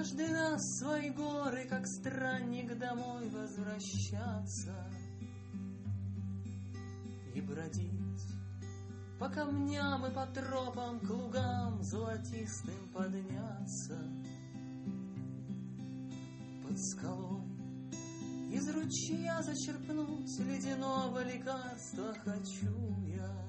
Каждый раз свои горы, как странник, домой возвращаться и бродить по камням и по тропам, к лугам золотистым подняться. Под скалой из ручья зачерпнуть ледяного лекарства хочу я.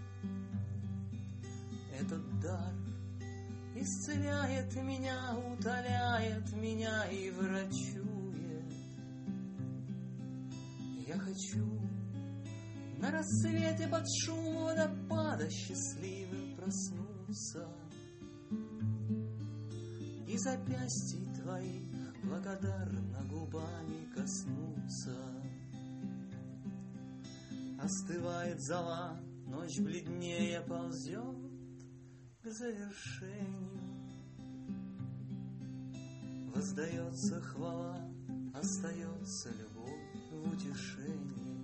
Этот дар исцеляет меня, утоляет меня и врачует. Я хочу на рассвете под шум водопада счастливым проснуться и запястий твоих благодарно губами коснуться. Остывает зола, ночь бледнее ползет к завершению. Воздается хвала, остается любовь в утешении.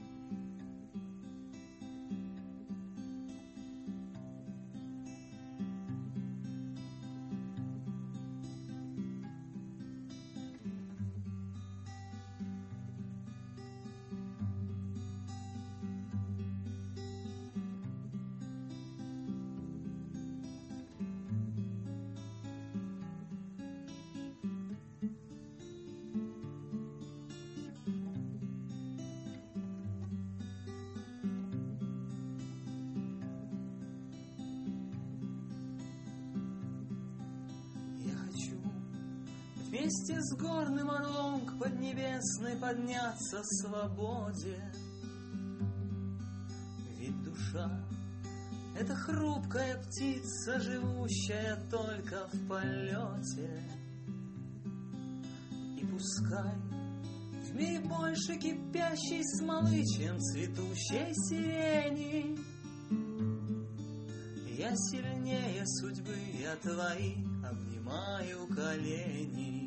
Вместе с горным орлом к поднебесной подняться свободе. Ведь душа — это хрупкая птица, живущая только в полете. И пускай в мире больше кипящей смолы, чем цветущей сирени, я сильнее судьбы, я твои обнимаю колени.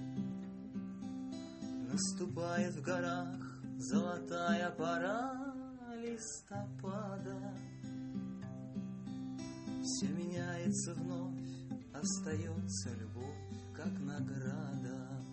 Наступает в горах золотая пора листопада. Все меняется вновь, остается любовь, как награда.